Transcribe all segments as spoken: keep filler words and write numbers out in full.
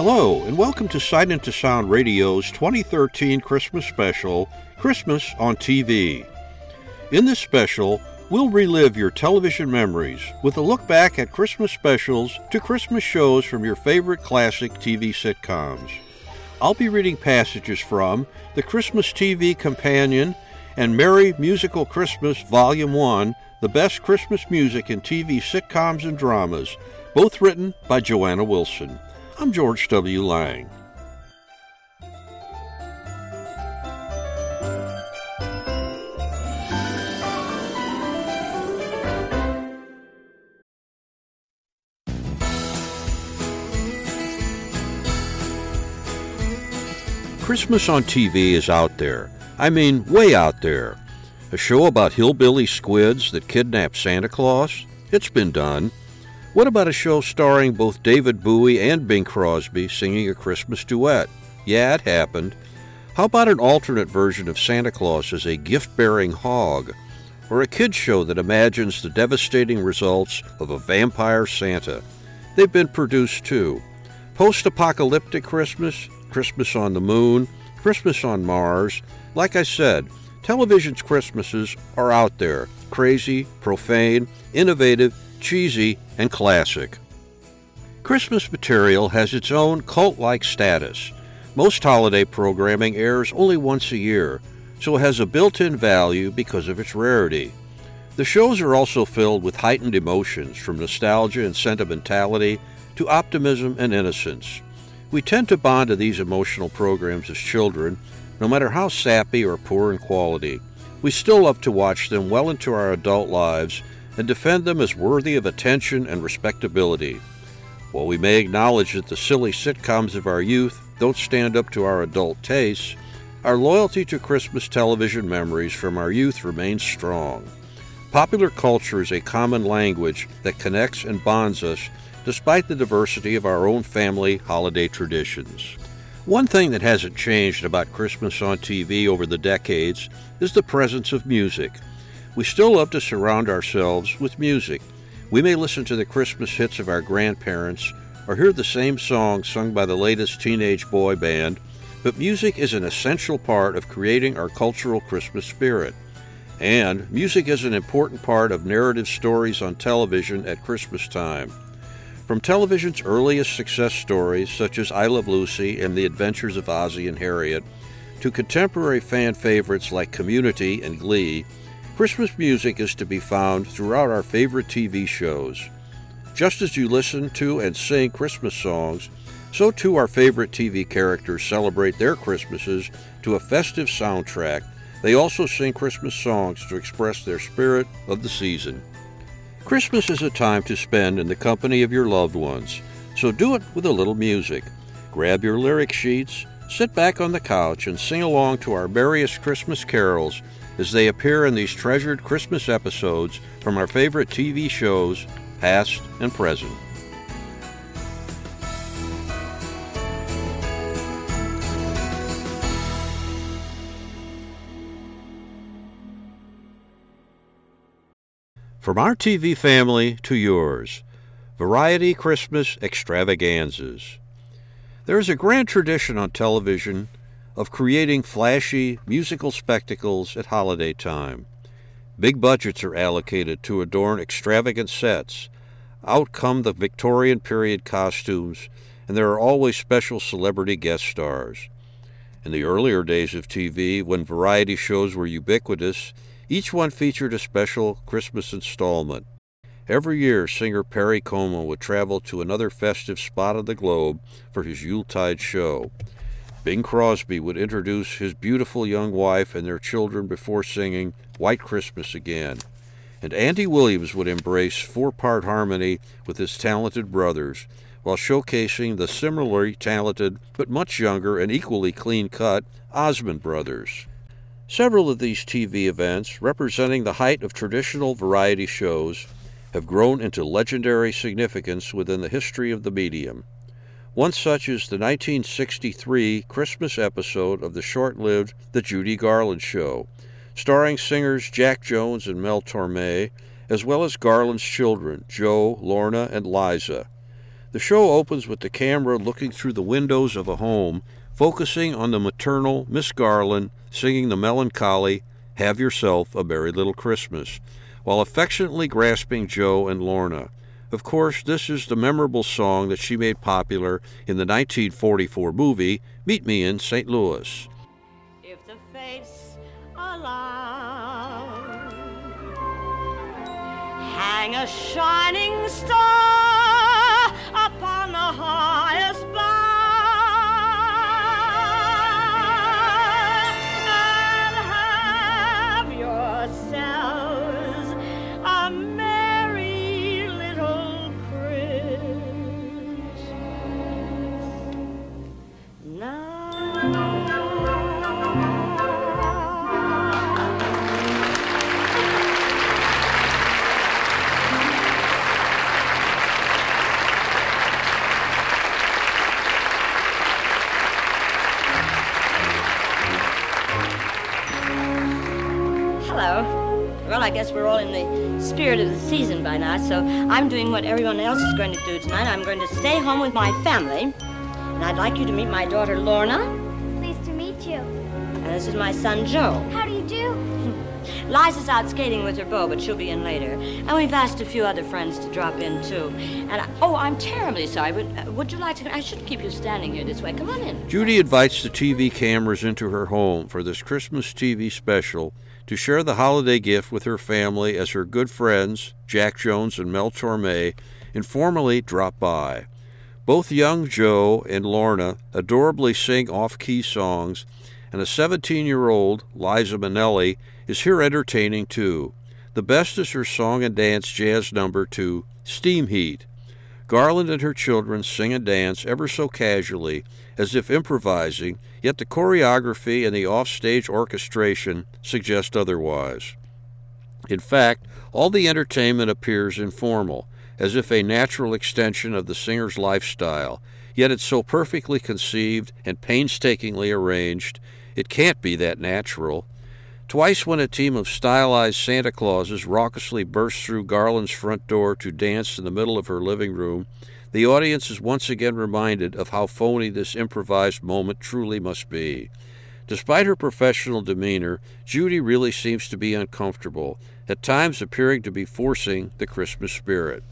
Hello, and welcome to Sight into Sound Radio's twenty thirteen Christmas special, Christmas on T V. In this special, we'll relive your television memories with a look back at Christmas specials to Christmas shows from your favorite classic T V sitcoms. I'll be reading passages from the Christmas T V Companion and Merry Musical Christmas Volume one, The Best Christmas Music in T V Sitcoms and Dramas, both written by Joanna Wilson. I'm George W. Lang. Christmas on T V is out there. I mean, way out there. A show about hillbilly squids that kidnap Santa Claus? It's been done. What about a show starring both David Bowie and Bing Crosby singing a Christmas duet? Yeah, it happened. How about an alternate version of Santa Claus as a gift-bearing hog? Or a kids show that imagines the devastating results of a vampire Santa? They've been produced too. Post-apocalyptic Christmas, Christmas on the Moon, Christmas on Mars. Like I said, television's Christmases are out there. Crazy, profane, innovative, cheesy, and classic. Christmas material has its own cult-like status. Most holiday programming airs only once a year, so it has a built-in value because of its rarity. The shows are also filled with heightened emotions, from nostalgia and sentimentality to optimism and innocence. We tend to bond to these emotional programs as children, no matter how sappy or poor in quality. We still love to watch them well into our adult lives and defend them as worthy of attention and respectability. While we may acknowledge that the silly sitcoms of our youth don't stand up to our adult tastes, our loyalty to Christmas television memories from our youth remains strong. Popular culture is a common language that connects and bonds us despite the diversity of our own family holiday traditions. One thing that hasn't changed about Christmas on T V over the decades is the presence of music. We still love to surround ourselves with music. We may listen to the Christmas hits of our grandparents or hear the same song sung by the latest teenage boy band, but music is an essential part of creating our cultural Christmas spirit. And music is an important part of narrative stories on television at Christmas time. From television's earliest success stories, such as I Love Lucy and The Adventures of Ozzie and Harriet, to contemporary fan favorites like Community and Glee, Christmas music is to be found throughout our favorite T V shows. Just as you listen to and sing Christmas songs, so too our favorite T V characters celebrate their Christmases to a festive soundtrack. They also sing Christmas songs to express their spirit of the season. Christmas is a time to spend in the company of your loved ones, so do it with a little music. Grab your lyric sheets, sit back on the couch, and sing along to our merriest Christmas carols as they appear in these treasured Christmas episodes from our favorite T V shows, past and present. From our T V family to yours, Variety Christmas Extravaganzas. There is a grand tradition on television of creating flashy musical spectacles at holiday time. Big budgets are allocated to adorn extravagant sets. Out come the Victorian period costumes, and there are always special celebrity guest stars. In the earlier days of T V, when variety shows were ubiquitous, each one featured a special Christmas installment. Every year, singer Perry Como would travel to another festive spot of the globe for his Yuletide show. Bing Crosby would introduce his beautiful young wife and their children before singing White Christmas Again. And Andy Williams would embrace four-part harmony with his talented brothers, while showcasing the similarly talented but much younger and equally clean-cut Osmond brothers. Several of these T V events, representing the height of traditional variety shows, have grown into legendary significance within the history of the medium. One such is the nineteen sixty-three Christmas episode of the short-lived The Judy Garland Show, starring singers Jack Jones and Mel Torme, as well as Garland's children, Joe, Lorna, and Liza. The show opens with the camera looking through the windows of a home, focusing on the maternal Miss Garland singing the melancholy "Have Yourself a Merry Little Christmas," while affectionately grasping Joe and Lorna. Of course, this is the memorable song that she made popular in the nineteen forty-four movie Meet Me in Saint Louis. If the fates allow, hang a shining star upon the highest bough, and have yourselves a merry little Christmas now. Hello. Well, I guess we're all in the spirit of the season by now, so I'm doing what everyone else is going to do tonight. I'm going to stay home with my family, and I'd like you to meet my daughter, Lorna. Pleased to meet you. And this is my son, Joe. How do you do? Liza's out skating with her beau, but she'll be in later. And we've asked a few other friends to drop in, too. And, I, oh, I'm terribly sorry, but uh, would you like to... I shouldn't keep you standing here this way. Come on in. Judy invites the T V cameras into her home for this Christmas T V special to share the holiday gift with her family as her good friends, Jack Jones and Mel Torme, informally drop by. Both young Joe and Lorna adorably sing off-key songs, and a seventeen-year-old, Liza Minnelli, is here entertaining too. The best is her song and dance jazz number to Steam Heat. Garland and her children sing and dance ever so casually, as if improvising, yet the choreography and the offstage orchestration suggest otherwise. In fact, all the entertainment appears informal, as if a natural extension of the singer's lifestyle, yet it's so perfectly conceived and painstakingly arranged, it can't be that natural. Twice when a team of stylized Santa Clauses raucously bursts through Garland's front door to dance in the middle of her living room, the audience is once again reminded of how phony this improvised moment truly must be. Despite her professional demeanor, Judy really seems to be uncomfortable, at times appearing to be forcing the Christmas spirit.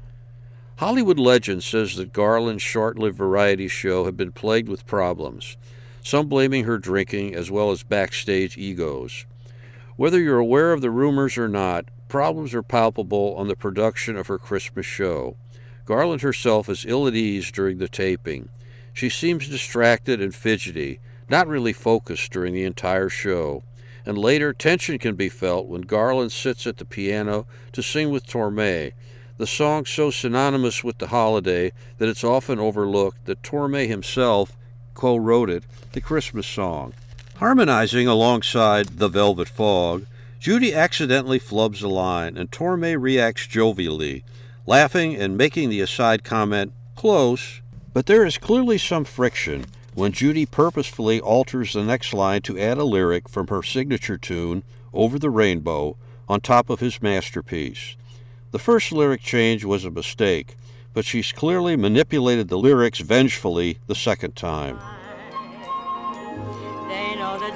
Hollywood legend says that Garland's short-lived variety show had been plagued with problems, some blaming her drinking as well as backstage egos. Whether you're aware of the rumors or not, problems are palpable on the production of her Christmas show. Garland herself is ill at ease during the taping. She seems distracted and fidgety, not really focused during the entire show. And later, tension can be felt when Garland sits at the piano to sing with Torme, the song so synonymous with the holiday that it's often overlooked that Torme himself co-wrote it, the Christmas song. Harmonizing alongside The Velvet Fog, Judy accidentally flubs a line, and Torme reacts jovially, laughing and making the aside comment, "Close." But there is clearly some friction when Judy purposefully alters the next line to add a lyric from her signature tune, Over the Rainbow, on top of his masterpiece. The first lyric change was a mistake, but she's clearly manipulated the lyrics vengefully the second time. They know that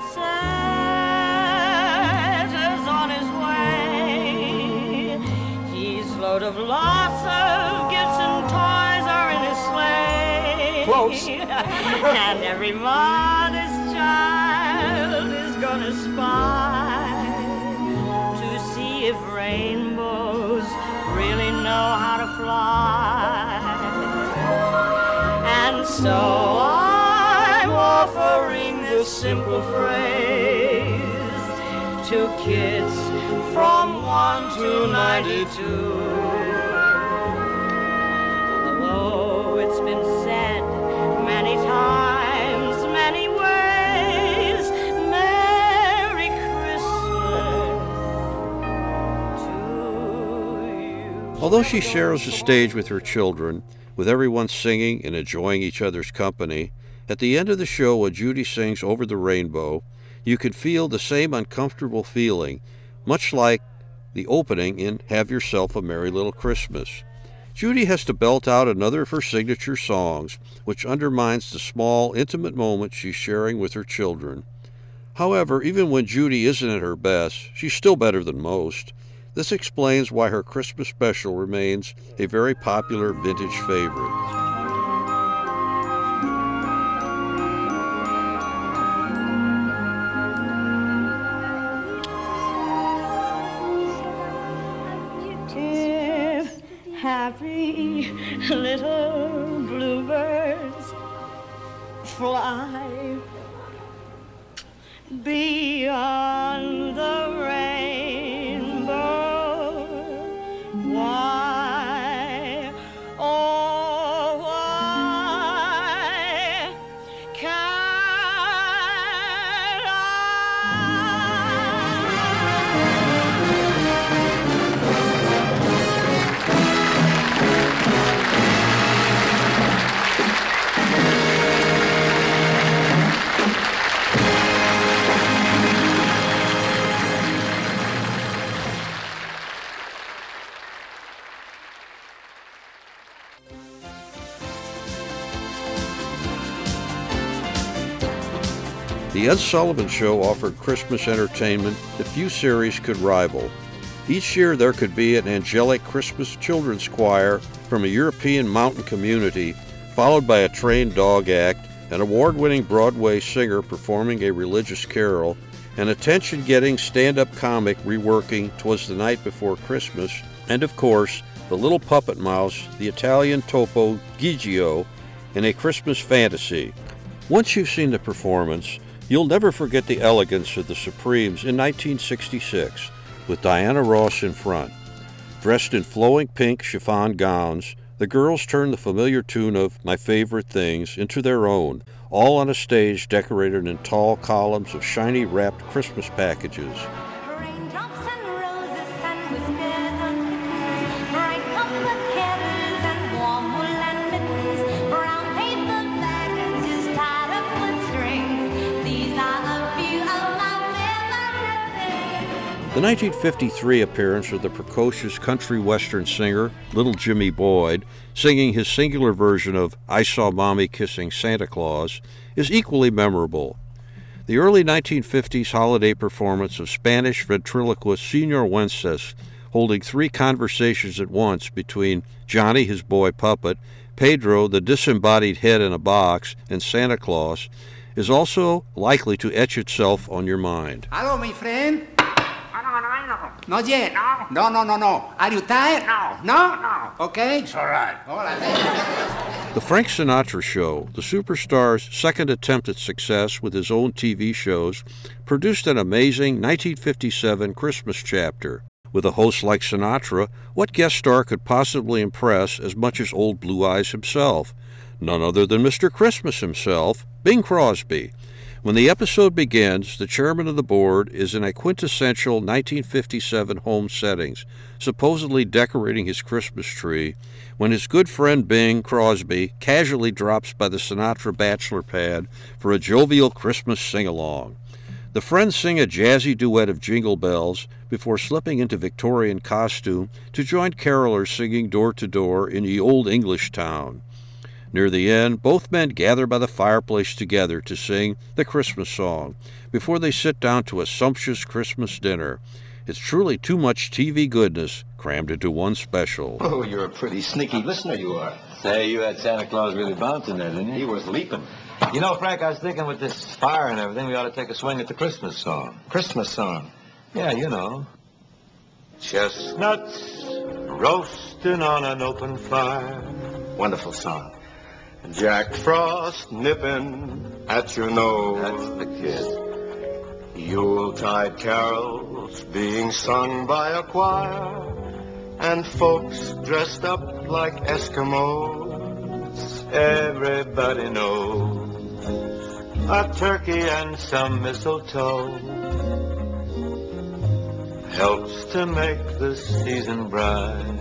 Santa's on his way. He's load of lots of gifts and toys are in his sleigh. Close. And every modest child is gonna spy to see if rainbows really know how to fly. And so I'm offering this simple phrase to kids from one to ninety-two. Although it's been said many times, many ways, Merry Christmas to you. Although she shares the stage with her children, with everyone singing and enjoying each other's company, at the end of the show when Judy sings Over the Rainbow, you can feel the same uncomfortable feeling, much like the opening in Have Yourself a Merry Little Christmas. Judy has to belt out another of her signature songs, which undermines the small, intimate moments she's sharing with her children. However, even when Judy isn't at her best, she's still better than most. This explains why her Christmas special remains a very popular vintage favorite. Happy little bluebirds fly beyond the rainbow. Why, oh, why can't I? The Ed Sullivan Show offered Christmas entertainment that few series could rival. Each year there could be an angelic Christmas children's choir from a European mountain community, followed by a trained dog act, an award-winning Broadway singer performing a religious carol, an attention-getting stand-up comic reworking "'Twas the Night Before Christmas," and of course, the little puppet mouse, the Italian topo Gigio, in A Christmas Fantasy. Once you've seen the performance, you'll never forget the elegance of the Supremes in nineteen sixty-six, with Diana Ross in front. Dressed in flowing pink chiffon gowns, the girls turned the familiar tune of My Favorite Things into their own, all on a stage decorated in tall columns of shiny wrapped Christmas packages. Raindrops and roses and whiskers and kittens, bright copper kettles and warm woolen mittens, brown paper packages tied up with strings. These are a few of my favorite things. The nineteen fifty-three appearance of the precocious country western singer Little Jimmy Boyd, singing his singular version of I Saw Mommy Kissing Santa Claus, is equally memorable. The early nineteen fifties holiday performance of Spanish ventriloquist Señor Wences, holding three conversations at once between Johnny, his boy puppet, Pedro, the disembodied head in a box, and Santa Claus, is also likely to etch itself on your mind. Hello, my friend. Not yet. No. No, no, no, no. Are you tired? No. No? No. Okay? It's all right. All right. The Frank Sinatra Show, the superstar's second attempt at success with his own T V shows, produced an amazing nineteen fifty-seven Christmas chapter. With a host like Sinatra, what guest star could possibly impress as much as old Blue Eyes himself? None other than Mister Christmas himself, Bing Crosby. When the episode begins, the chairman of the board is in a quintessential nineteen fifty-seven home settings, supposedly decorating his Christmas tree, when his good friend Bing Crosby casually drops by the Sinatra bachelor pad for a jovial Christmas sing-along. The friends sing a jazzy duet of Jingle Bells before slipping into Victorian costume to join carolers singing door-to-door in the old English town. Near the end, both men gather by the fireplace together to sing the Christmas song before they sit down to a sumptuous Christmas dinner. It's truly too much T V goodness crammed into one special. Oh, you're a pretty sneaky listener, you are. Say, you had Santa Claus really bouncing there, didn't you? He was leaping. You know, Frank, I was thinking with this fire and everything, we ought to take a swing at the Christmas song. Christmas song. Yeah, you know. Chestnuts roasting on an open fire. Wonderful song. Jack Frost nipping at your nose. That's the kid. Yuletide carols being sung by a choir, and folks dressed up like Eskimos. Everybody knows a turkey and some mistletoe helps to make the season bright.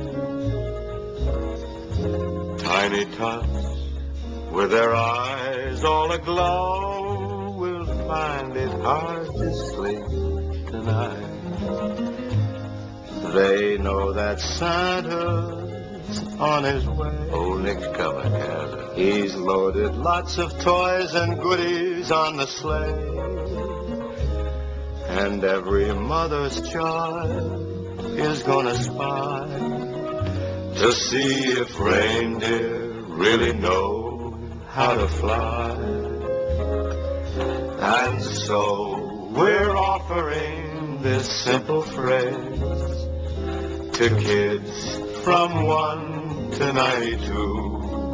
Tiny tots with their eyes all aglow will find it hard to sleep tonight. They know that Santa's Santa's on his way. Oh, Nick's coming, Kazan. He's loaded lots of toys and goodies on the sleigh. And every mother's child is gonna spy to see if reindeer really know how to fly. And so we're offering this simple phrase to kids from one to ninety-two.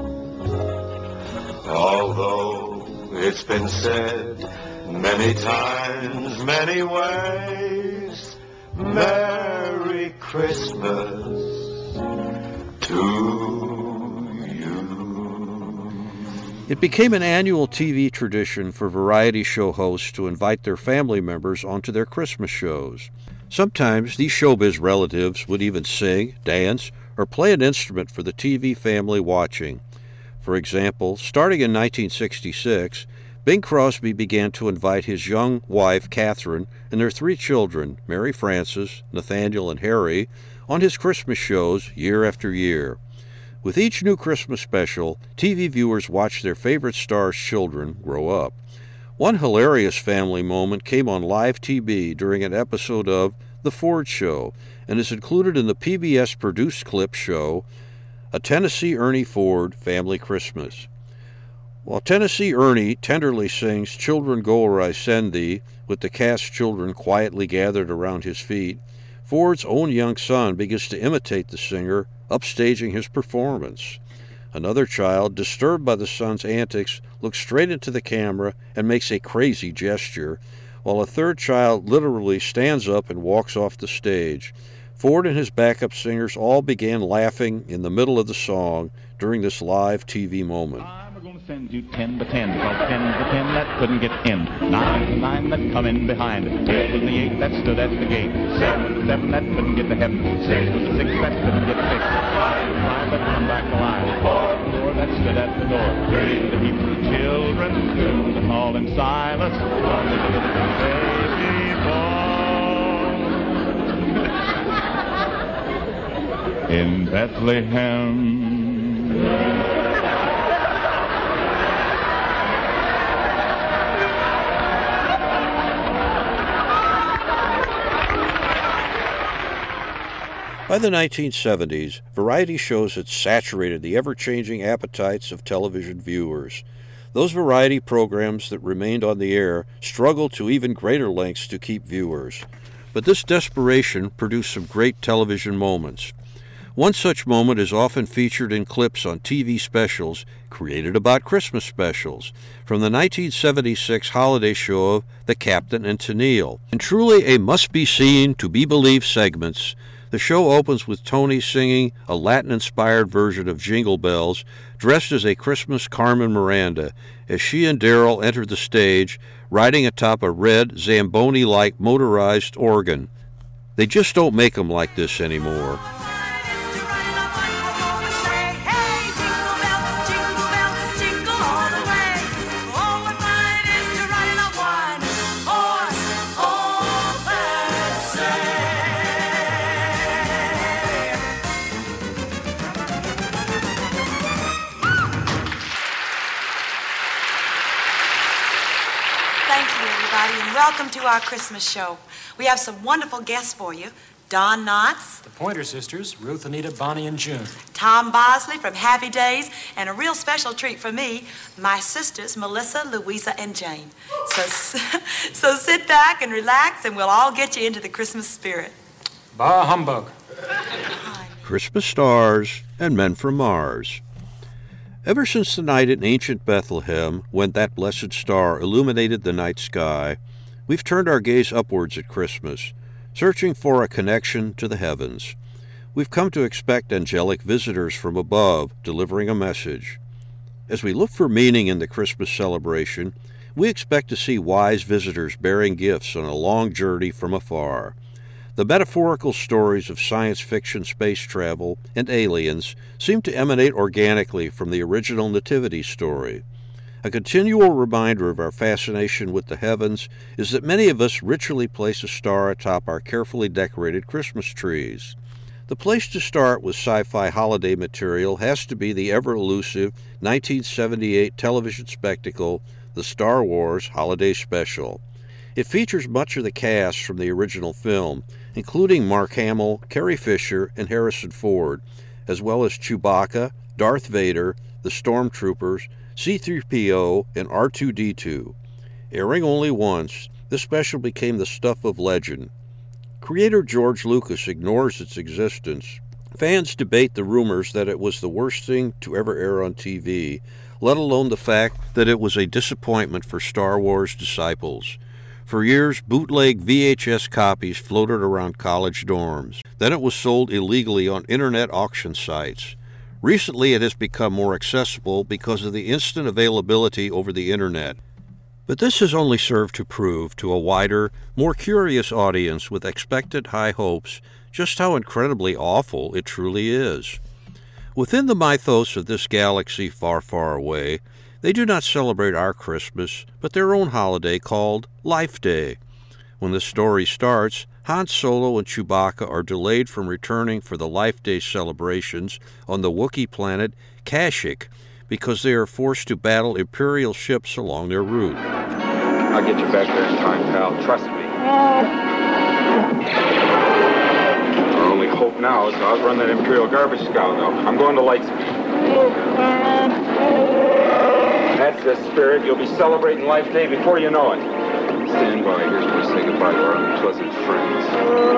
Although it's been said many times, many ways, Merry Christmas to you. It became an annual T V tradition for variety show hosts to invite their family members onto their Christmas shows. Sometimes these showbiz relatives would even sing, dance, or play an instrument for the T V family watching. For example, starting in nineteen sixty-six, Bing Crosby began to invite his young wife, Catherine, and their three children, Mary Frances, Nathaniel, and Harry, on his Christmas shows year after year. With each new Christmas special, T V viewers watched their favorite stars' children grow up. One hilarious family moment came on live T V during an episode of The Ford Show and is included in the P B S-produced clip show, A Tennessee Ernie Ford Family Christmas. While Tennessee Ernie tenderly sings Children Go Where I Send Thee, with the cast children quietly gathered around his feet, Ford's own young son begins to imitate the singer, upstaging his performance. Another child, disturbed by the son's antics, looks straight into the camera and makes a crazy gesture, while a third child literally stands up and walks off the stage. Ford and his backup singers all began laughing in the middle of the song during this live T V moment. I'm going to send you ten by ten, because ten by ten that couldn't get in. Nine to nine that come in behind. Eight was the eight that stood at the gate. Seven to seven that couldn't get to heaven. Six was the six that couldn't get fixed. Five was five that come back alive. Four four that stood at the door. Three the Hebrew children. Two the tall and Silas. One was the little baby boy. In Bethlehem. By the nineteen seventies, variety shows had saturated the ever-changing appetites of television viewers. Those variety programs that remained on the air struggled to even greater lengths to keep viewers. But this desperation produced some great television moments. One such moment is often featured in clips on T V specials created about Christmas specials, from the nineteen seventy-six holiday show of The Captain and Tennille. In truly a must-be-seen, to-be-believed segments, the show opens with Tony singing a Latin-inspired version of Jingle Bells, dressed as a Christmas Carmen Miranda, as she and Daryl enter the stage, riding atop a red, Zamboni-like motorized organ. They just don't make them like this anymore. Welcome to our Christmas show. We have some wonderful guests for you. Don Knotts. The Pointer Sisters, Ruth, Anita, Bonnie, and June. Tom Bosley from Happy Days. And a real special treat for me, my sisters, Melissa, Louisa, and Jane. So, so sit back and relax, and we'll all get you into the Christmas spirit. Bah humbug. Christmas stars and men from Mars. Ever since the night in ancient Bethlehem, when that blessed star illuminated the night sky, we've turned our gaze upwards at Christmas, searching for a connection to the heavens. We've come to expect angelic visitors from above, delivering a message. As we look for meaning in the Christmas celebration, we expect to see wise visitors bearing gifts on a long journey from afar. The metaphorical stories of science fiction space travel and aliens seem to emanate organically from the original Nativity story. A continual reminder of our fascination with the heavens is that many of us ritually place a star atop our carefully decorated Christmas trees. The place to start with sci-fi holiday material has to be the ever-elusive nineteen seventy-eight television spectacle, The Star Wars Holiday Special. It features much of the cast from the original film, including Mark Hamill, Carrie Fisher, and Harrison Ford, as well as Chewbacca, Darth Vader, the Stormtroopers, C three P O, and R two D two. Airing only once, this special became the stuff of legend. Creator George Lucas ignores its existence. Fans debate the rumors that it was the worst thing to ever air on T V, let alone the fact that it was a disappointment for Star Wars disciples. For years, bootleg V H S copies floated around college dorms. Then it was sold illegally on internet auction sites. Recently, it has become more accessible because of the instant availability over the internet. But this has only served to prove to a wider, more curious audience with expectant high hopes just how incredibly awful it truly is. Within the mythos of this galaxy far, far away, they do not celebrate our Christmas, but their own holiday called Life Day. When the story starts, Han Solo and Chewbacca are delayed from returning for the Life Day celebrations on the Wookiee planet Kashyyyk because they are forced to battle Imperial ships along their route. I'll get you back there in time, pal. Trust me. Our only hope now is to outrun that Imperial garbage scow, though. I'm going to Lightspeed. That's the spirit. You'll be celebrating Life Day before you know it. Stand by. Here's where we say goodbye to our unpleasant friends.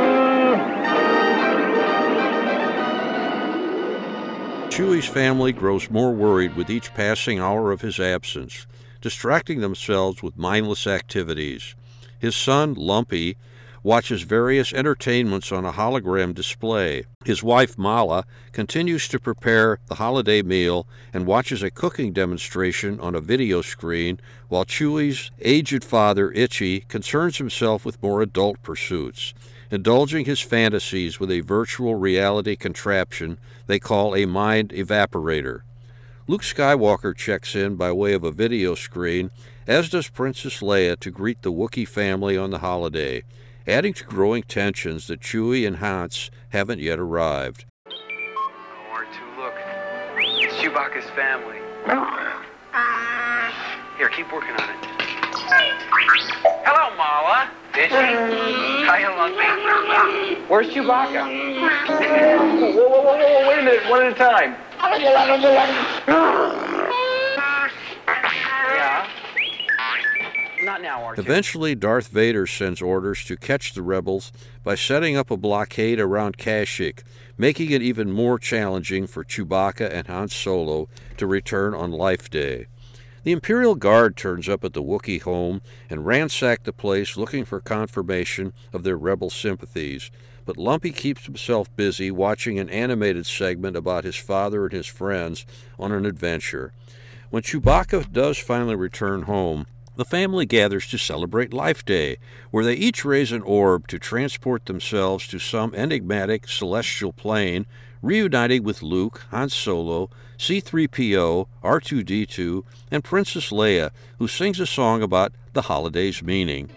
Chewie's family grows more worried with each passing hour of his absence, distracting themselves with mindless activities. His son, Lumpy, watches various entertainments on a hologram display. His wife, Mala, continues to prepare the holiday meal and watches a cooking demonstration on a video screen, while Chewie's aged father, Itchy, concerns himself with more adult pursuits, indulging his fantasies with a virtual reality contraption they call a mind evaporator. Luke Skywalker checks in by way of a video screen, as does Princess Leia to greet the Wookiee family on the holiday, adding to growing tensions that Chewie and Hans haven't yet arrived. R two, look. It's Chewbacca's family. Here, keep working on it. Hello, Mala. Did she? Hiya, Lumpy. Where's Chewbacca? whoa, whoa, whoa, whoa, wait a minute, one at a time. Yeah? Not now, R two. Eventually, Darth Vader sends orders to catch the rebels by setting up a blockade around Kashyyyk, making it even more challenging for Chewbacca and Han Solo to return on Life Day. The Imperial Guard turns up at the Wookiee home and ransack the place looking for confirmation of their rebel sympathies, but Lumpy keeps himself busy watching an animated segment about his father and his friends on an adventure. When Chewbacca does finally return home, the family gathers to celebrate Life Day, where they each raise an orb to transport themselves to some enigmatic celestial plane, reuniting with Luke, Han Solo, C three P O, R two D two, and Princess Leia, who sings a song about the holiday's meaning.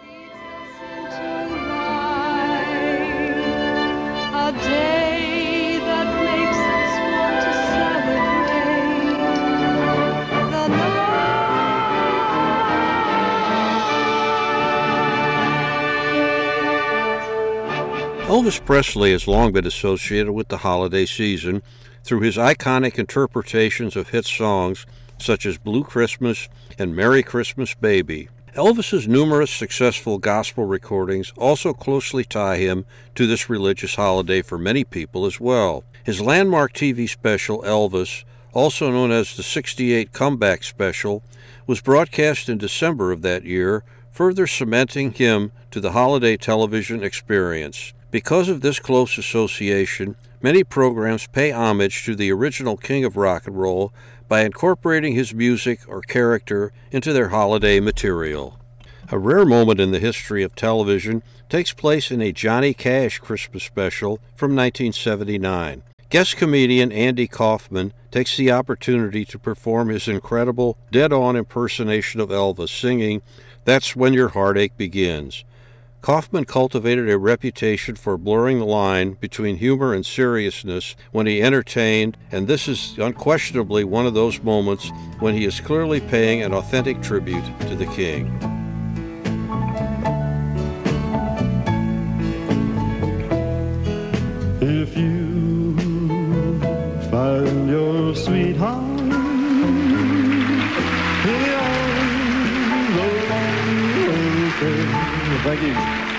A day that makes us want to celebrate the night. Elvis Presley has long been associated with the holiday season through his iconic interpretations of hit songs such as Blue Christmas and Merry Christmas Baby. Elvis's numerous successful gospel recordings also closely tie him to this religious holiday for many people as well. His landmark T V special, Elvis, also known as the sixty-eight Comeback Special, was broadcast in December of that year, further cementing him to the holiday television experience. Because of this close association, many programs pay homage to the original king of rock and roll by incorporating his music or character into their holiday material. A rare moment in the history of television takes place in a Johnny Cash Christmas special from nineteen seventy-nine. Guest comedian Andy Kaufman takes the opportunity to perform his incredible, dead-on impersonation of Elvis, singing, "That's When Your Heartache Begins." Kaufman cultivated a reputation for blurring the line between humor and seriousness when he entertained, and this is unquestionably one of those moments when he is clearly paying an authentic tribute to the king. If you find your sweetheart Thank you.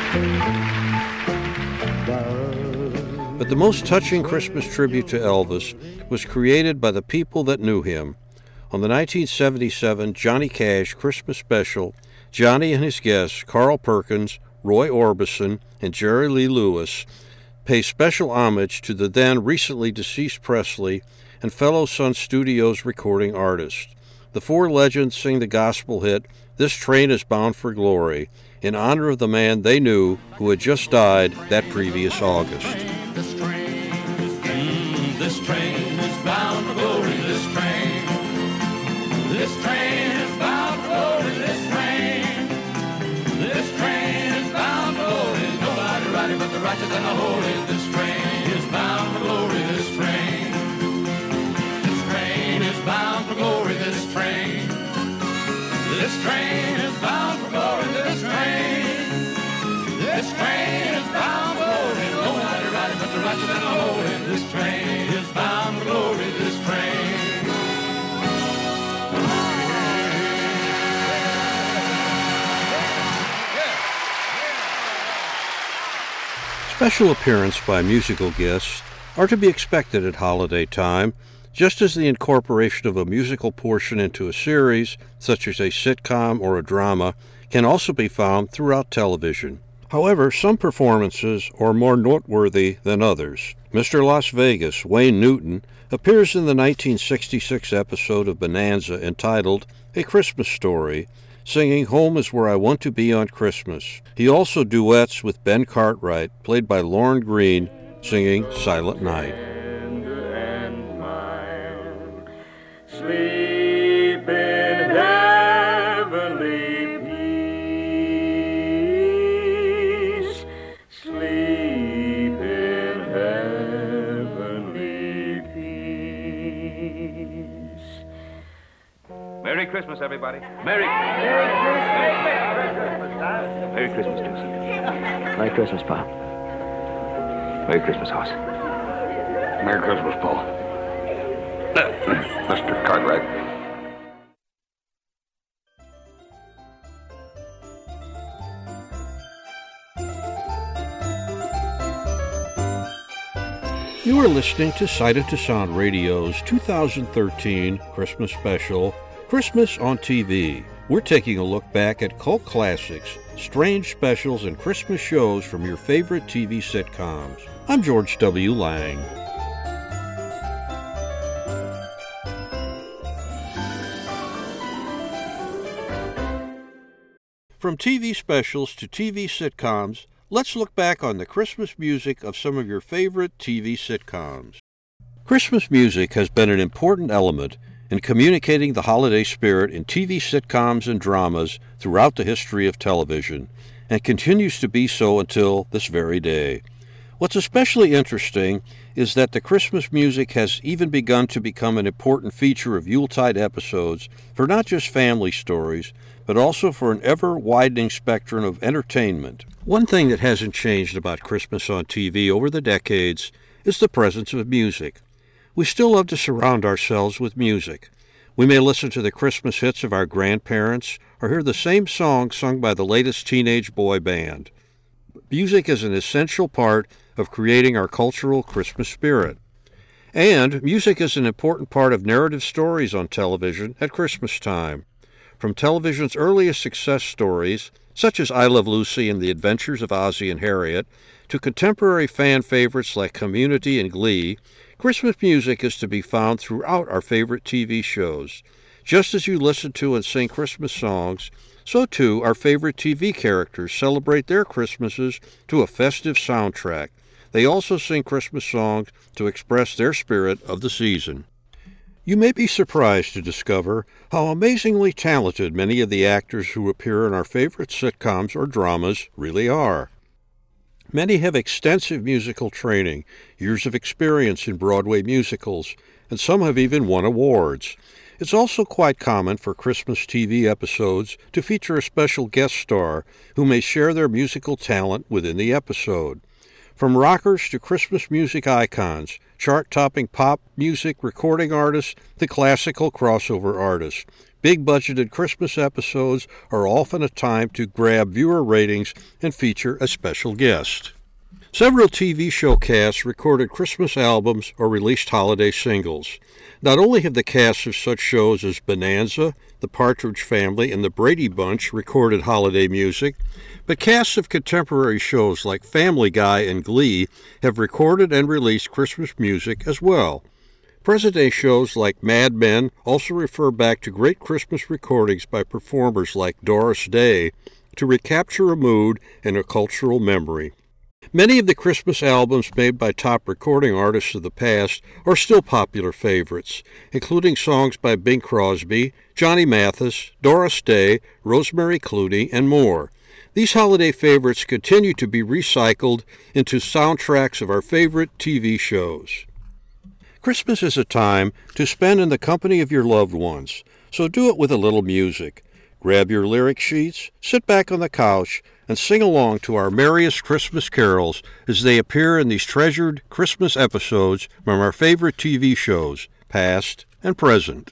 But the most touching Christmas tribute to Elvis was created by the people that knew him. On the nineteen seventy-seven Johnny Cash Christmas special, Johnny and his guests, Carl Perkins, Roy Orbison, and Jerry Lee Lewis, pay special homage to the then recently deceased Presley and fellow Sun Studios recording artist. The four legends sing the gospel hit, "This Train is Bound for Glory," in honor of the man they knew who had just died that previous August. This train, mm, this train is bound for glory, this train. This train is bound for glory, this train. This train is bound for glory, nobody riding but the righteous and the holy. This train is bound for glory, this train. This train is bound for glory, this train. This train is bound for glory, this train. This train is bound for glory, nobody riding but the righteous and the holy. This train is bound for glory, this train. Special appearance by musical guests are to be expected at holiday time, just as the incorporation of a musical portion into a series, such as a sitcom or a drama, can also be found throughout television. However, some performances are more noteworthy than others. Mister Las Vegas, Wayne Newton, appears in the nineteen sixty-six episode of Bonanza entitled A Christmas Story, singing "Home is Where I Want to Be on Christmas." He also duets with Ben Cartwright, played by Lauren Green, singing "Silent Night." Sleep in heavenly peace. Sleep in heavenly peace. Merry Christmas, everybody. Merry Christmas. Merry Christmas, Deuce. Merry Christmas, Pop. Merry Christmas, Hoss. Merry Christmas, Paul. Mister Cartwright. You are listening to Sighted to Sound Radio's two thousand thirteen Christmas special, Christmas on T V. We're taking a look back at cult classics, strange specials, and Christmas shows from your favorite T V sitcoms. I'm George W. Lang. From T V specials to T V sitcoms, let's look back on the Christmas music of some of your favorite T V sitcoms. Christmas music has been an important element in communicating the holiday spirit in T V sitcoms and dramas throughout the history of television, and continues to be so until this very day. What's especially interesting is that the Christmas music has even begun to become an important feature of Yuletide episodes for not just family stories, but also for an ever-widening spectrum of entertainment. One thing that hasn't changed about Christmas on T V over the decades is the presence of music. We still love to surround ourselves with music. We may listen to the Christmas hits of our grandparents or hear the same song sung by the latest teenage boy band. Music is an essential part of creating our cultural Christmas spirit. And music is an important part of narrative stories on television at Christmas time. From television's earliest success stories, such as I Love Lucy and The Adventures of Ozzie and Harriet, to contemporary fan favorites like Community and Glee, Christmas music is to be found throughout our favorite T V shows. Just as you listen to and sing Christmas songs, so too our favorite T V characters celebrate their Christmases to a festive soundtrack. They also sing Christmas songs to express their spirit of the season. You may be surprised to discover how amazingly talented many of the actors who appear in our favorite sitcoms or dramas really are. Many have extensive musical training, years of experience in Broadway musicals, and some have even won awards. It's also quite common for Christmas T V episodes to feature a special guest star who may share their musical talent within the episode. From rockers to Christmas music icons, chart-topping pop music recording artists to classical crossover artists, big-budgeted Christmas episodes are often a time to grab viewer ratings and feature a special guest. Several T V show casts recorded Christmas albums or released holiday singles. Not only have the casts of such shows as Bonanza, The Partridge Family, and The Brady Bunch recorded holiday music, but casts of contemporary shows like Family Guy and Glee have recorded and released Christmas music as well. Present-day shows like Mad Men also refer back to great Christmas recordings by performers like Doris Day to recapture a mood and a cultural memory. Many of the Christmas albums made by top recording artists of the past are still popular favorites, including songs by Bing Crosby, Johnny Mathis, Doris Day, Rosemary Clooney, and more. These holiday favorites continue to be recycled into soundtracks of our favorite T V shows. Christmas is a time to spend in the company of your loved ones, so do it with a little music. Grab your lyric sheets, sit back on the couch, and sing along to our merriest Christmas carols as they appear in these treasured Christmas episodes from our favorite T V shows, past and present.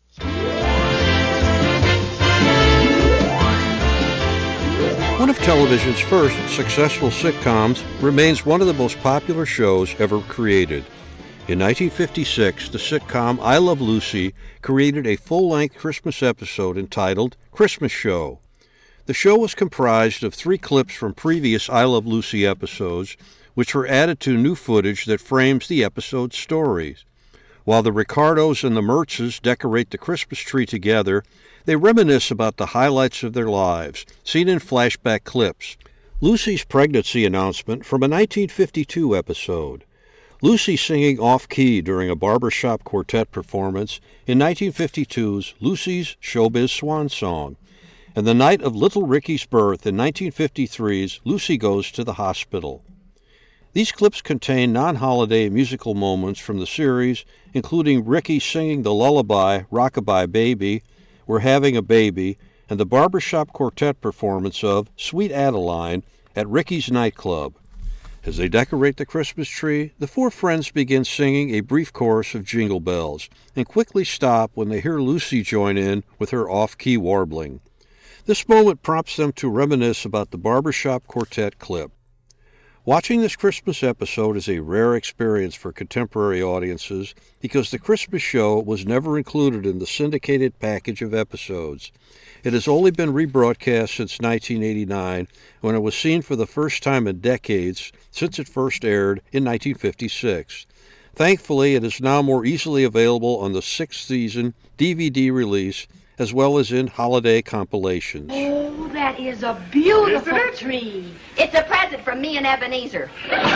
One of television's first successful sitcoms remains one of the most popular shows ever created. In nineteen fifty-six, the sitcom I Love Lucy created a full-length Christmas episode entitled Christmas Show. The show was comprised of three clips from previous I Love Lucy episodes, which were added to new footage that frames the episode's stories. While the Ricardos and the Mertzes decorate the Christmas tree together, they reminisce about the highlights of their lives, seen in flashback clips. Lucy's pregnancy announcement from a nineteen fifty-two episode. Lucy singing off-key during a barbershop quartet performance in nineteen fifty-two's Lucy's Showbiz Swan Song, and the night of little Ricky's birth in nineteen fifty-three's Lucy Goes to the Hospital. These clips contain non-holiday musical moments from the series, including Ricky singing the lullaby Rockabye Baby, We're Having a Baby, and the barbershop quartet performance of Sweet Adeline at Ricky's nightclub. As they decorate the Christmas tree, the four friends begin singing a brief chorus of Jingle Bells, and quickly stop when they hear Lucy join in with her off-key warbling. This moment prompts them to reminisce about the barbershop quartet clip. Watching this Christmas episode is a rare experience for contemporary audiences because the Christmas show was never included in the syndicated package of episodes. It has only been rebroadcast since nineteen eighty-nine, when it was seen for the first time in decades since it first aired in nineteen fifty-six. Thankfully, it is now more easily available on the sixth season D V D release, as well as in holiday compilations. Oh, that is a beautiful tree. It's a present from me and Ebenezer.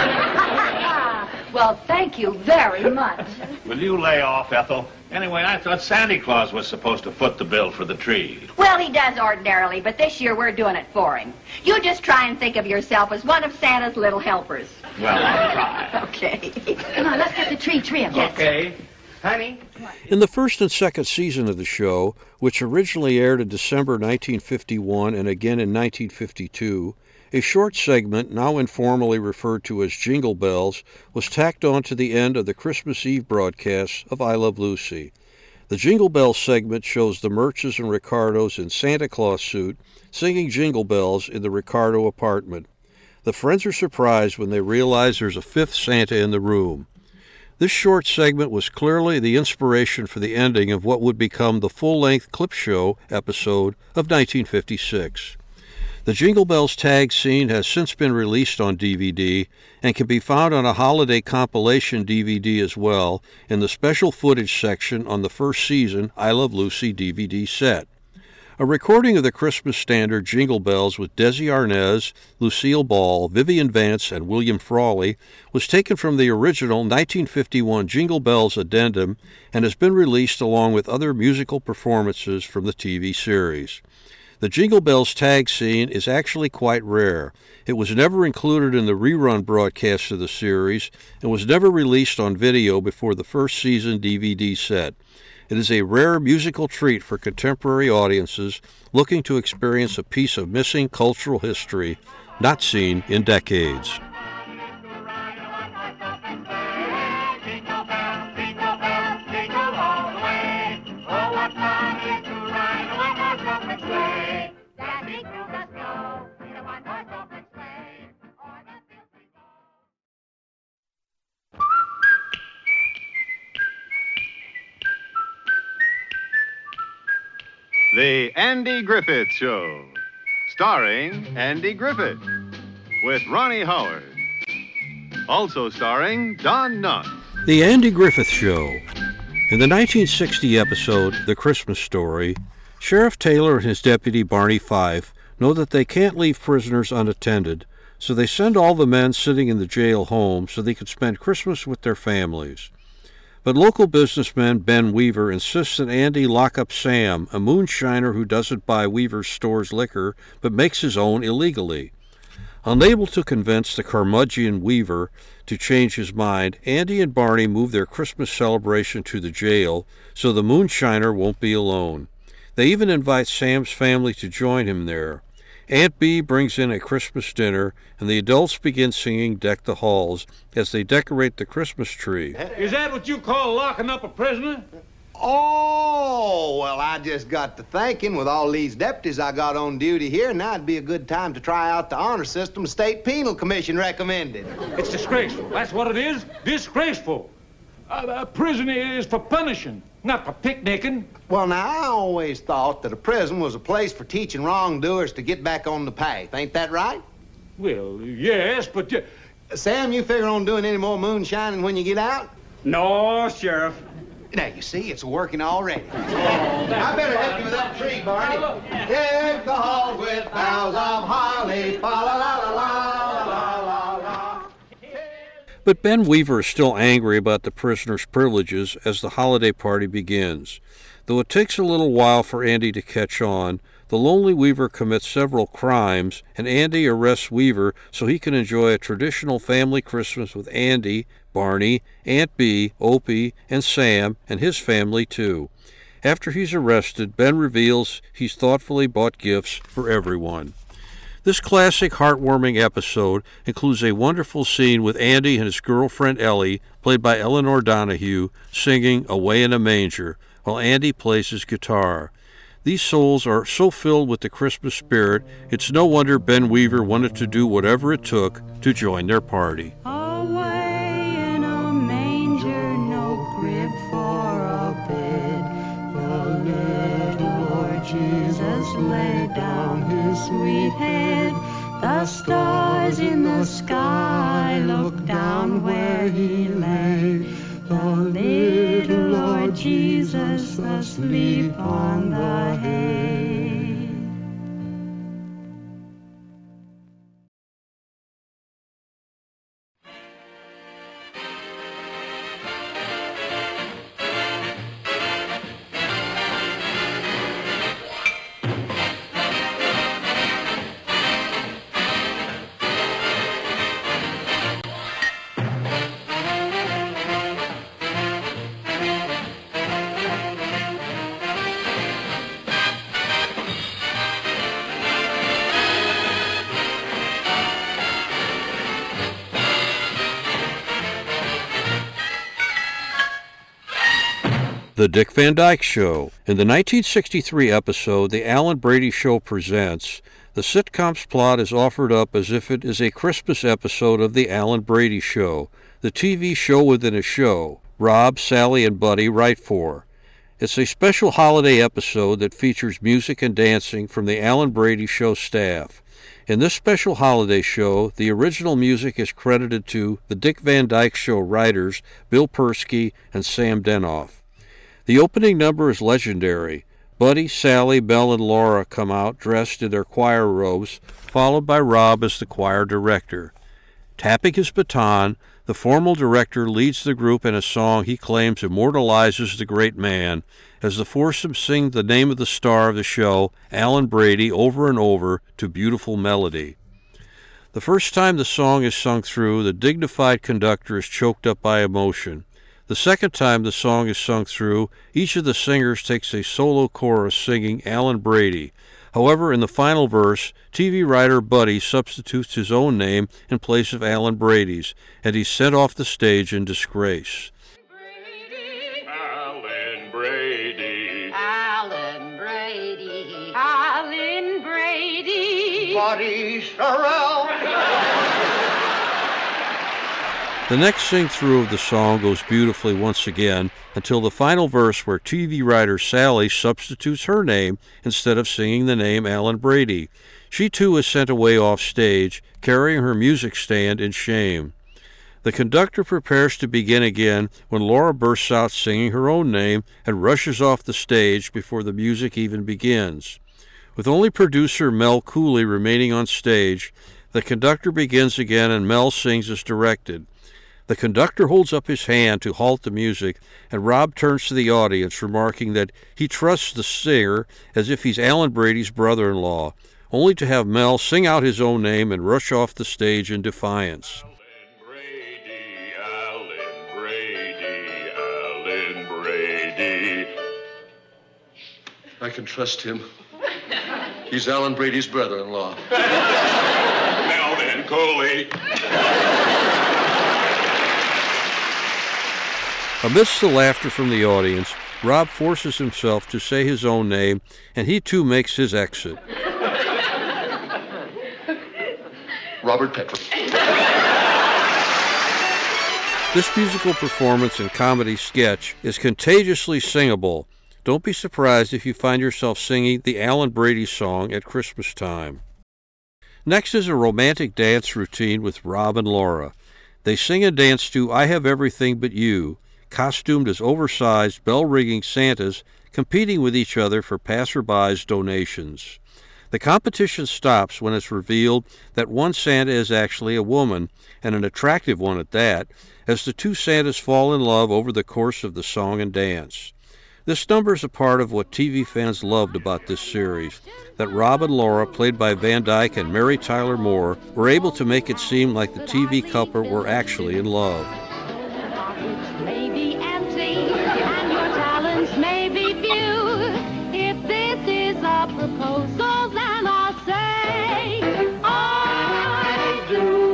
Well, thank you very much. Will you lay off, Ethel? Anyway, I thought Santa Claus was supposed to foot the bill for the tree. Well, he does ordinarily, but this year we're doing it for him. You just try and think of yourself as one of Santa's little helpers. Well, I'll try. Okay. Come on, let's get the tree trimmed. Yes. Okay. Honey? In the first and second season of the show, which originally aired in December nineteen fifty-one and again in nineteen fifty-two, a short segment, now informally referred to as Jingle Bells, was tacked on to the end of the Christmas Eve broadcasts of I Love Lucy. The Jingle Bells segment shows the Mertzes and Ricardos in Santa Claus suit singing Jingle Bells in the Ricardo apartment. The friends are surprised when they realize there's a fifth Santa in the room. This short segment was clearly the inspiration for the ending of what would become the full-length clip show episode of nineteen fifty-six. The Jingle Bells tag scene has since been released on D V D and can be found on a holiday compilation D V D as well in the special footage section on the first season I Love Lucy D V D set. A recording of the Christmas standard Jingle Bells with Desi Arnaz, Lucille Ball, Vivian Vance, and William Frawley was taken from the original nineteen fifty-one Jingle Bells addendum and has been released along with other musical performances from the T V series. The Jingle Bells tag scene is actually quite rare. It was never included in the rerun broadcast of the series and was never released on video before the first season D V D set. It is a rare musical treat for contemporary audiences looking to experience a piece of missing cultural history not seen in decades. The Andy Griffith Show, starring Andy Griffith, with Ronnie Howard. Also starring Don Knotts. The Andy Griffith Show. In the nineteen sixty episode, The Christmas Story, Sheriff Taylor and his deputy Barney Fife know that they can't leave prisoners unattended, so they send all the men sitting in the jail home so they can spend Christmas with their families. But local businessman Ben Weaver insists that Andy lock up Sam, a moonshiner who doesn't buy Weaver's store's liquor but makes his own illegally. Unable to convince the curmudgeon Weaver to change his mind, Andy and Barney move their Christmas celebration to the jail so the moonshiner won't be alone. They even invite Sam's family to join him there. Aunt Bee brings in a Christmas dinner, and the adults begin singing Deck the Halls as they decorate the Christmas tree. Is that what you call locking up a prisoner? Oh, well, I just got to thinking with all these deputies I got on duty here, now it'd be a good time to try out the honor system the State Penal Commission recommended. It's disgraceful. That's what it is. Disgraceful. Uh, a prison is for punishing, not for picnicking. Well, now, I always thought that a prison was a place for teaching wrongdoers to get back on the path. Ain't that right? Well, yes, but... Uh... Sam, you figure on doing any more moonshining when you get out? No, Sheriff. Now, you see, it's working already. Oh, I better help you with that tree, Barney. Deck the halls with boughs of holly, fa la la la la la la la. But Ben Weaver is still angry about the prisoner's privileges as the holiday party begins. Though it takes a little while for Andy to catch on, the lonely Weaver commits several crimes, and Andy arrests Weaver so he can enjoy a traditional family Christmas with Andy, Barney, Aunt Bee, Opie, and Sam, and his family too. After he's arrested, Ben reveals he's thoughtfully bought gifts for everyone. This classic heartwarming episode includes a wonderful scene with Andy and his girlfriend Ellie, played by Eleanor Donahue, singing Away in a Manger, while Andy plays his guitar. These souls are so filled with the Christmas spirit, it's no wonder Ben Weaver wanted to do whatever it took to join their party. Away in a manger, no crib for a bed, the little Lord Jesus laid down his sweet head. The stars in the sky looked down where he lay. The little Lord Jesus asleep on the hay. The Dick Van Dyke Show. In the nineteen sixty-three episode, The Alan Brady Show Presents, the sitcom's plot is offered up as if it is a Christmas episode of The Alan Brady Show, the T V show within a show Rob, Sally, and Buddy write for. It's a special holiday episode that features music and dancing from the Alan Brady Show staff. In this special holiday show, the original music is credited to the Dick Van Dyke Show writers Bill Persky and Sam Denoff. The opening number is legendary. Buddy, Sally, Belle, and Laura come out dressed in their choir robes, followed by Rob as the choir director. Tapping his baton, the formal director leads the group in a song he claims immortalizes the great man, as the foursome sing the name of the star of the show, Alan Brady, over and over to beautiful melody. The first time the song is sung through, the dignified conductor is choked up by emotion. The second time the song is sung through, each of the singers takes a solo chorus singing Alan Brady. However, in the final verse, T V writer Buddy substitutes his own name in place of Alan Brady's, and he's sent off the stage in disgrace. Alan Brady. Alan Brady. Alan Brady. Buddy Sorrell. The next sing-through of the song goes beautifully once again until the final verse where T V writer Sally substitutes her name instead of singing the name Alan Brady. She too is sent away off stage, carrying her music stand in shame. The conductor prepares to begin again when Laura bursts out singing her own name and rushes off the stage before the music even begins. With only producer Mel Cooley remaining on stage, the conductor begins again and Mel sings as directed. The conductor holds up his hand to halt the music, and Rob turns to the audience, remarking that he trusts the singer as if he's Alan Brady's brother-in-law, only to have Mel sing out his own name and rush off the stage in defiance. Alan Brady, Alan Brady. I can trust him. He's Alan Brady's brother-in-law. Now then, Coley. Amidst the laughter from the audience, Rob forces himself to say his own name, and he too makes his exit. Robert Petrie. This musical performance and comedy sketch is contagiously singable. Don't be surprised if you find yourself singing the Alan Brady song at Christmas time. Next is a romantic dance routine with Rob and Laura. They sing and dance to I Have Everything But You, costumed as oversized bell-ringing Santas competing with each other for passerbys' donations. The competition stops when it's revealed that one Santa is actually a woman, and an attractive one at that, as the two Santas fall in love over the course of the song and dance. This number is a part of what T V fans loved about this series, that Rob and Laura, played by Van Dyke and Mary Tyler Moore, were able to make it seem like the T V couple were actually in love. May be empty and your talents may be few. If this is a proposal, then I'll say I do.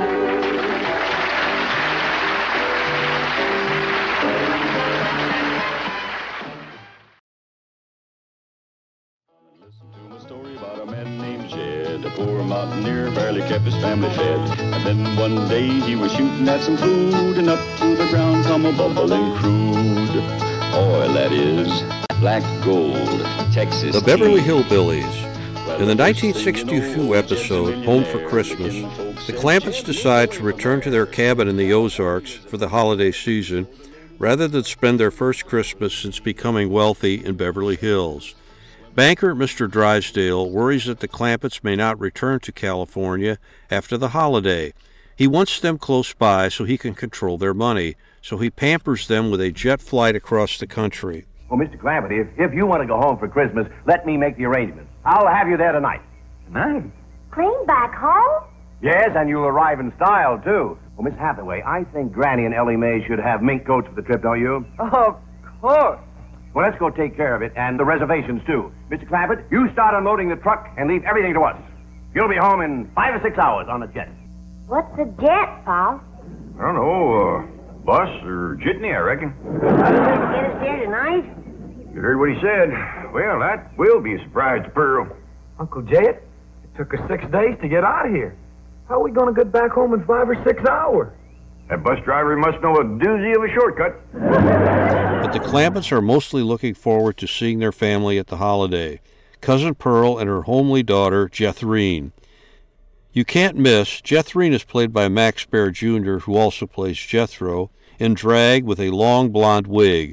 Story about a man named Jed, a poor mountaineer, barely kept his family fed. And then one day he was shooting at some food, and up through the ground come a bubbling crude oil, that is, black gold, Texas. The Beverly Hillbillies. In the nineteen sixty-two episode, Home for Christmas, the Clampetts decide to return to their cabin in the Ozarks for the holiday season, rather than spend their first Christmas since becoming wealthy in Beverly Hills. Banker Mister Drysdale worries that the Clampetts may not return to California after the holiday. He wants them close by so he can control their money, so he pampers them with a jet flight across the country. Well, Mister Clampett, if, if you want to go home for Christmas, let me make the arrangements. I'll have you there tonight. Tonight? Clean back home? Yes, and you'll arrive in style, too. Well, Miss Hathaway, I think Granny and Ellie Mae should have mink coats for the trip, don't you? Of course. Well, let's go take care of it, and the reservations, too. Mister Clampett, you start unloading the truck and leave everything to us. You'll be home in five or six hours on the jet. What's a jet, Paul? I don't know, uh, bus or jitney, I reckon. Get us there tonight? You heard what he said. Well, that will be a surprise to Pearl. Uncle Jet, it took us six days to get out of here. How are we going to get back home in five or six hours? That bus driver must know a doozy of a shortcut. But the Clampetts are mostly looking forward to seeing their family at the holiday, Cousin Pearl and her homely daughter, Jethreen. You can't miss, Jethreen is played by Max Baer Junior, who also plays Jethro, in drag with a long blonde wig.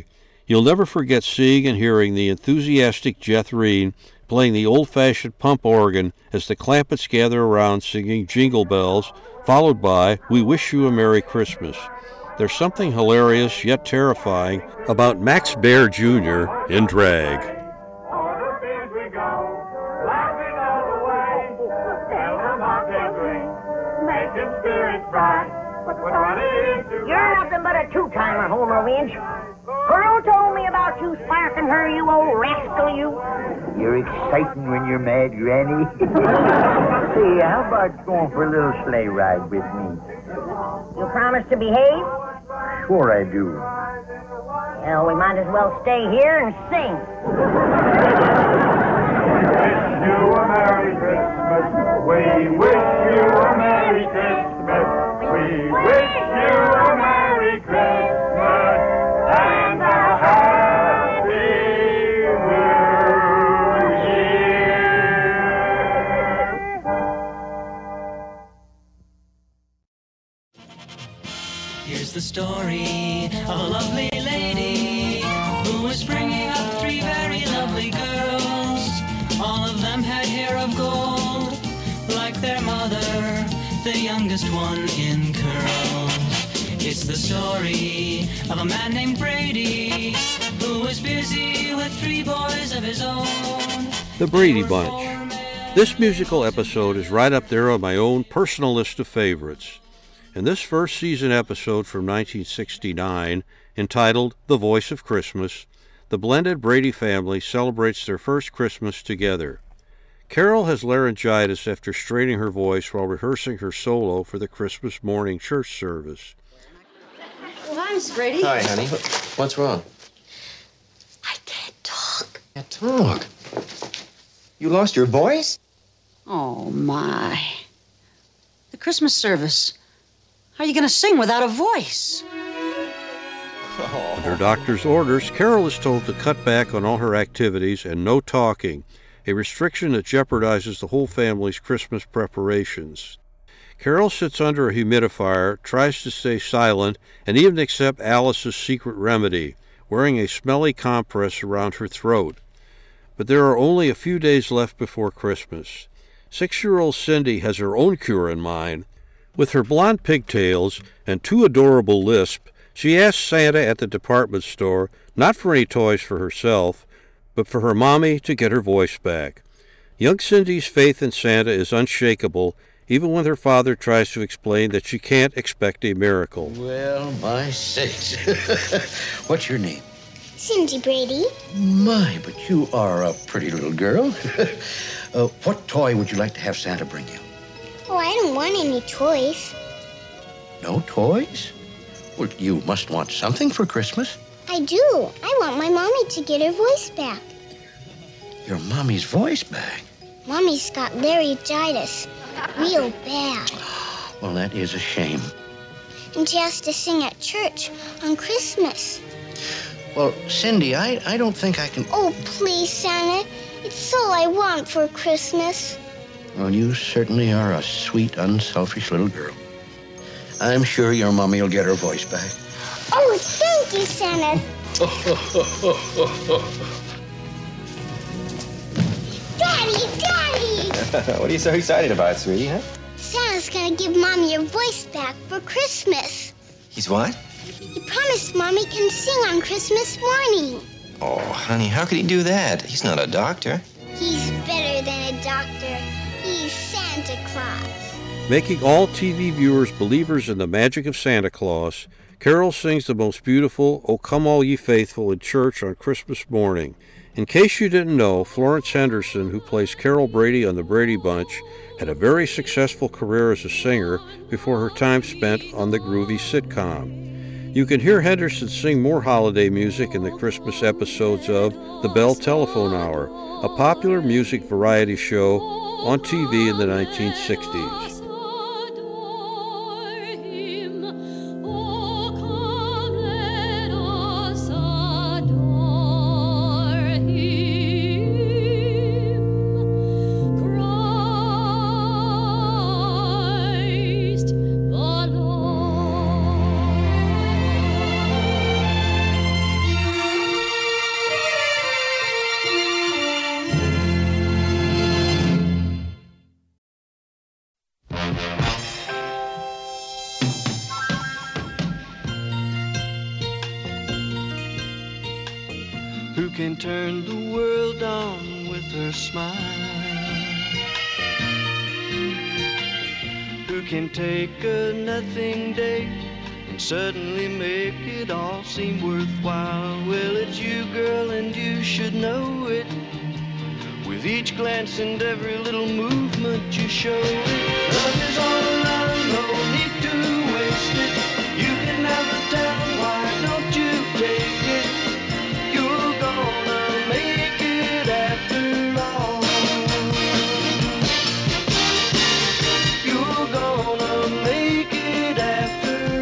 You'll never forget seeing and hearing the enthusiastic Jethreen playing the old-fashioned pump organ as the Clampetts gather around singing Jingle Bells, followed by We Wish You a Merry Christmas. There's something hilarious yet terrifying about Max Baer Junior in drag. You're nothing but a two-timer, Homer Winch. Pearl told me about you sparking her, you old rascal, you. You're exciting when you're mad, Granny. Say, how about going for a little sleigh ride with me? You promise to behave? Sure I do. Well, we might as well stay here and sing. Wish you a Merry Christmas. We wish you a Merry Christmas. We wish you a Merry Christmas and a Happy New Year. Here's the story of a lovely lady who was bringing up three very lovely girls. All of them had hair of gold, like their mother, the youngest one in curls. It's the story of a man named Brady who was busy with three boys of his own. The Brady Bunch. This musical episode is right up there on my own personal list of favorites. In this first season episode from nineteen sixty-nine, entitled The Voice of Christmas, the blended Brady family celebrates their first Christmas together. Carol has laryngitis after straining her voice while rehearsing her solo for the Christmas morning church service. Oh, hi, Miss Brady. Hi, honey. What's wrong? I can't talk. Can't talk. You lost your voice? Oh, my. The Christmas service. How are you going to sing without a voice? Under doctor's orders, Carol is told to cut back on all her activities and no talking, a restriction that jeopardizes the whole family's Christmas preparations. Carol sits under a humidifier, tries to stay silent, and even accept Alice's secret remedy, wearing a smelly compress around her throat. But there are only a few days left before Christmas. Six-year-old Cindy has her own cure in mind. With her blonde pigtails and too adorable lisp, she asks Santa at the department store not for any toys for herself, but for her mommy to get her voice back. Young Cindy's faith in Santa is unshakable, even when her father tries to explain that she can't expect a miracle. Well, my sakes. What's your name? Cindy Brady. My, but you are a pretty little girl. uh, what toy would you like to have Santa bring you? Oh, I don't want any toys. No toys? Well, you must want something for Christmas. I do. I want my mommy to get her voice back. Your mommy's voice back? Mommy's got laryngitis. Real bad. Well, that is a shame. And she has to sing at church on Christmas. Well, Cindy, I, I don't think I can... Oh, please, Santa. It's all I want for Christmas. Well, you certainly are a sweet, unselfish little girl. I'm sure your mommy will get her voice back. Oh, thank you, Santa. Daddy, Daddy! What are you so excited about, sweetie, huh? Santa's gonna give Mommy her voice back for Christmas. He's what? He promised Mommy can sing on Christmas morning. Oh, honey, how could he do that? He's not a doctor. He's better than a doctor. He's Santa Claus. Making all T V viewers believers in the magic of Santa Claus, Carol sings the most beautiful "O Come All Ye Faithful" in church on Christmas morning. In case you didn't know, Florence Henderson, who plays Carol Brady on the Brady Bunch, had a very successful career as a singer before her time spent on the groovy sitcom. You can hear Henderson sing more holiday music in the Christmas episodes of The Bell Telephone Hour, a popular music variety show on T V in the nineteen sixties. can turn the world on with her smile? Who can take a nothing day and suddenly make it all seem worthwhile? Well, it's you, girl, and you should know it. With each glance and every little movement you show it. Love is all around, no need to waste it. You can never tell, why don't you take it? You're gonna make it after all. You're gonna make it after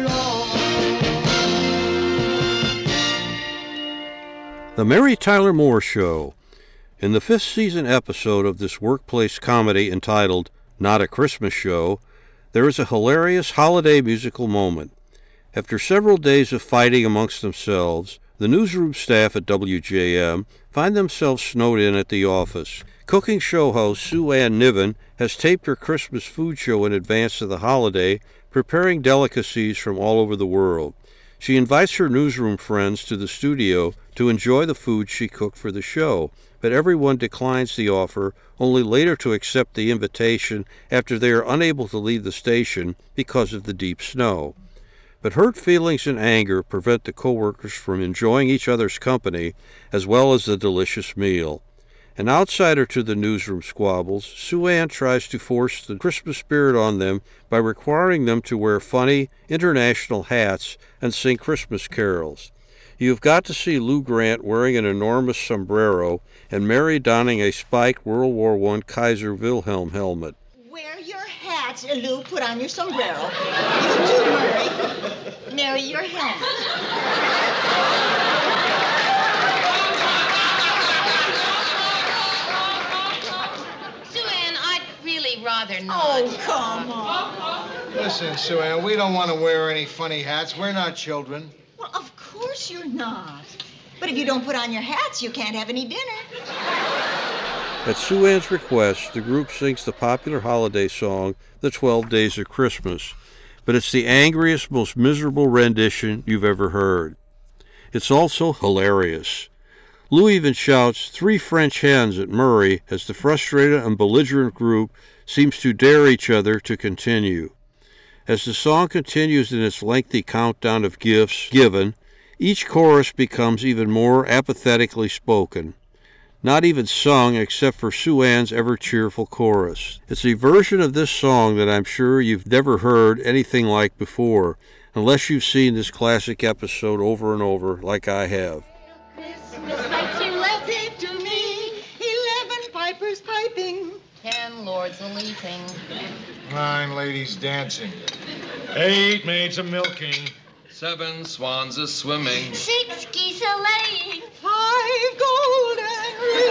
all. The Mary Tyler Moore Show. In the fifth season episode of this workplace comedy entitled Not a Christmas Show, there is a hilarious holiday musical moment. After several days of fighting amongst themselves, the newsroom staff at W J M find themselves snowed in at the office. Cooking show host Sue Ann Niven has taped her Christmas food show in advance of the holiday, preparing delicacies from all over the world. She invites her newsroom friends to the studio to enjoy the food she cooked for the show, but everyone declines the offer, only later to accept the invitation after they are unable to leave the station because of the deep snow. But hurt feelings and anger prevent the co-workers from enjoying each other's company as well as the delicious meal. An outsider to the newsroom squabbles, Sue Ann tries to force the Christmas spirit on them by requiring them to wear funny international hats and sing Christmas carols. You've got to see Lou Grant wearing an enormous sombrero and Mary donning a spiked World War One Kaiser Wilhelm helmet. Wear your hats, Lou. Put on your sombrero. You too, Murray. Mary, your helmet. Sue-Ann, I'd really rather not. Oh, come on. Listen, Sue Ann, we don't want to wear any funny hats. We're not children. Well, of course you're not. But if you don't put on your hats, you can't have any dinner. At Sue Ann's request, the group sings the popular holiday song, The Twelve Days of Christmas, but it's the angriest, most miserable rendition you've ever heard. It's also hilarious. Lou even shouts three French hens at Murray as the frustrated and belligerent group seems to dare each other to continue. As the song continues in its lengthy countdown of gifts given, each chorus becomes even more apathetically spoken, not even sung except for Sue Ann's ever-cheerful chorus. It's a version of this song that I'm sure you've never heard anything like before, unless you've seen this classic episode over and over like I have. Christmas lights you left it to me. Eleven pipers piping. Ten lords a-leaping. Nine ladies dancing. Eight maids a-milking. Seven swans a-swimming. Six geese a-laying. Five golden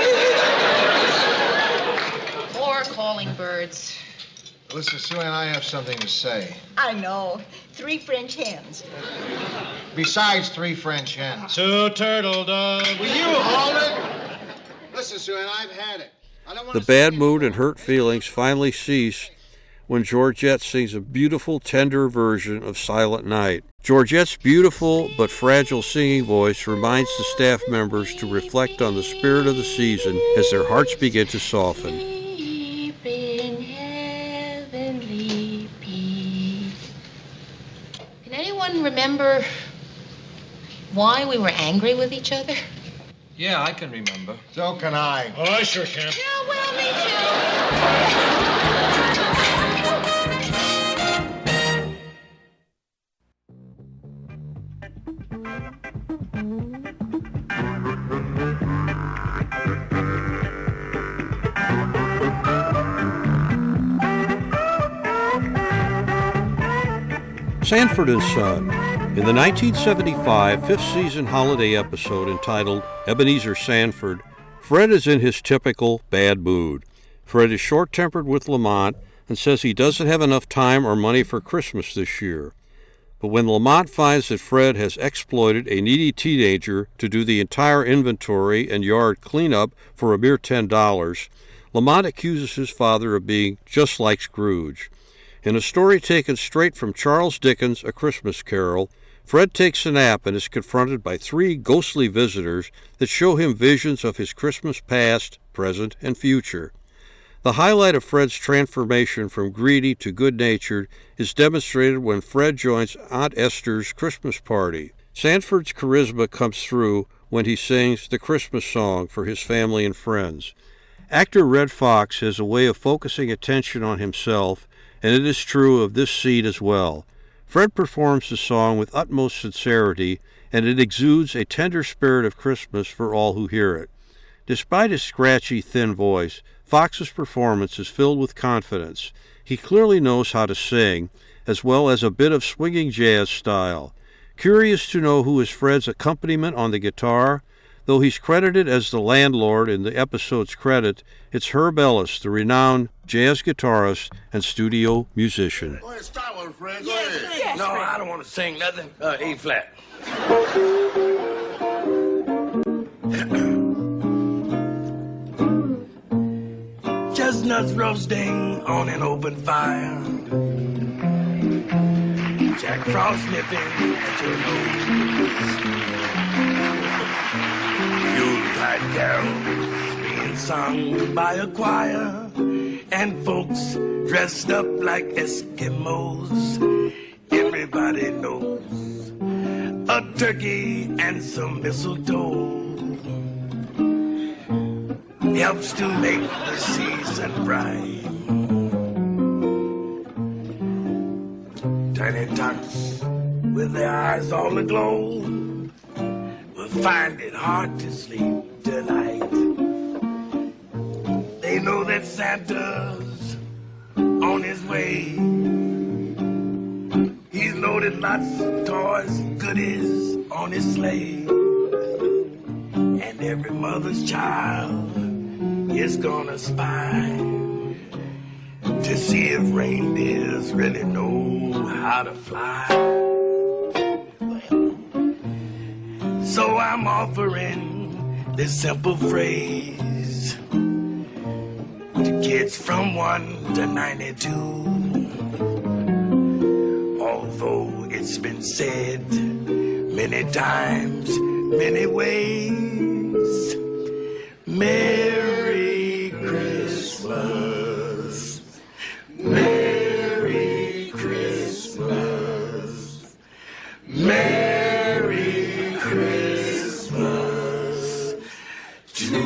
rings. Four calling birds. Listen, Sue Ann, I have something to say. I know. Three French hens. Besides three French hens. Two turtle doves. Will you hold it? Listen, Sue Ann, I've had it. I don't want The bad mood and hurt feelings finally cease when Georgette sings a beautiful, tender version of Silent Night. Georgette's beautiful but fragile singing voice reminds the staff members to reflect on the spirit of the season as their hearts begin to soften. Sleep in heavenly peace. Can anyone remember why we were angry with each other? Yeah, I can remember. So can I. Oh, I sure can. Yeah, well, me Sanford and Son. In the nineteen seventy-five fifth season holiday episode entitled Ebenezer Sanford, Fred is in his typical bad mood. Fred is short-tempered with Lamont and says he doesn't have enough time or money for Christmas this year. But when Lamont finds that Fred has exploited a needy teenager to do the entire inventory and yard cleanup for a mere ten dollars, Lamont accuses his father of being just like Scrooge. In a story taken straight from Charles Dickens' A Christmas Carol, Fred takes a nap and is confronted by three ghostly visitors that show him visions of his Christmas past, present, and future. The highlight of Fred's transformation from greedy to good-natured is demonstrated when Fred joins Aunt Esther's Christmas party. Sanford's charisma comes through when he sings the Christmas song for his family and friends. Actor Red Fox has a way of focusing attention on himself, and it is true of this scene as well. Fred performs the song with utmost sincerity, and it exudes a tender spirit of Christmas for all who hear it. Despite his scratchy, thin voice, Fox's performance is filled with confidence. He clearly knows how to sing, as well as a bit of swinging jazz style. Curious to know who is Fred's accompaniment on the guitar? Though he's credited as the landlord in the episode's credit, it's Herb Ellis, the renowned jazz guitarist and studio musician. Go ahead, start one, Fred. Go Yes, ahead. yes, no, Fred. I don't want to sing nothing. Uh, E flat. Chestnuts roasting on an open fire. Jack Frost nipping at your nose. Yuletide carols being sung by a choir, and folks dressed up like Eskimos. Everybody knows a turkey and some mistletoe helps to make the season bright. Tiny tots with their eyes all aglow will find it hard to sleep tonight. They know that Santa's on his way. He's loaded lots of toys and goodies on his sleigh. And every mother's child is gonna spy to see if reindeers really know how to fly. So I'm offering this simple phrase to kids from one to ninety-two. Although it's been said many times, many ways, Merry Christmas, Merry Christmas, Merry Christmas to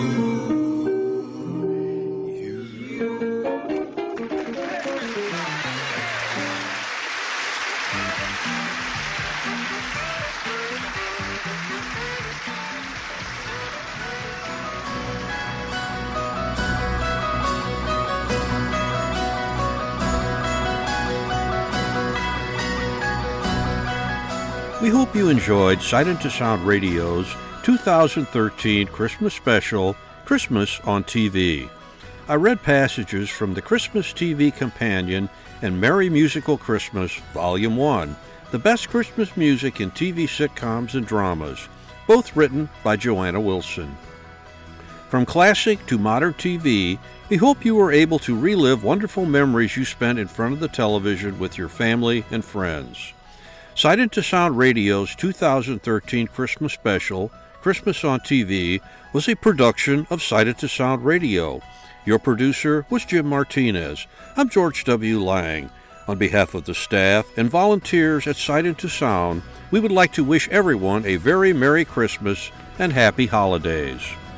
We hope you enjoyed Silent to Sound Radio's two thousand thirteen Christmas special, Christmas on T V. I read passages from the Christmas T V Companion and Merry Musical Christmas, Volume one, the best Christmas music in T V sitcoms and dramas, both written by Joanna Wilson. From classic to modern T V, we hope you were able to relive wonderful memories you spent in front of the television with your family and friends. Silent to Sound Radio's two thousand thirteen Christmas special, Christmas on T V, was a production of Silent to Sound Radio. Your producer was Jim Martinez. I'm George W. Lang. On behalf of the staff and volunteers at Silent to Sound, we would like to wish everyone a very Merry Christmas and Happy Holidays.